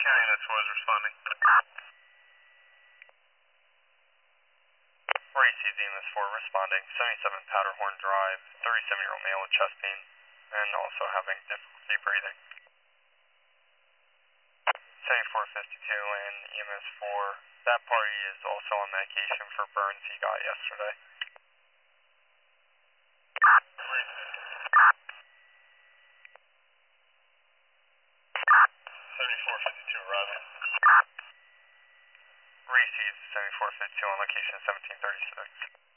County, that's what was responding. Racy Zemus 4 responding, 77 Powderhorn Drive, 37-year-old male with chest pain, and also having difficulty breathing. 7452 and EMS 4, that party is also on medication for burns he got yesterday. 7452 arriving. Racy 7452 on location 1736.